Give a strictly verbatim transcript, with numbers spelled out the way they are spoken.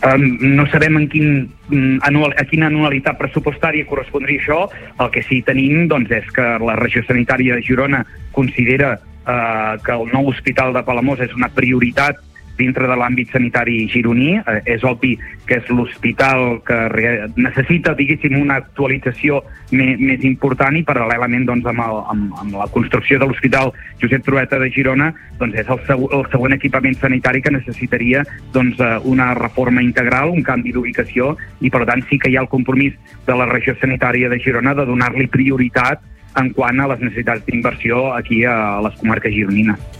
Um, no sabem en quin, anual, a quina anualitat pressupostària correspondria això. El que sí tenim doncs, és que la regió sanitària de Girona considera uh, que el nou hospital de Palamós és una prioritat dintre de l'àmbit sanitari gironí. Eh, és obvi que és l'hospital que re- necessita, diguéssim, una actualització me- més important i paral·lelament doncs, amb, el, amb, amb la construcció de l'Hospital Josep Trueta de Girona doncs, és el, seg- el següent equipament sanitari que necessitaria doncs, eh, una reforma integral, un canvi d'ubicació i per tant sí que hi ha el compromís de la regió sanitària de Girona de donar-li prioritat en quant a les necessitats d'inversió aquí a les comarques gironines.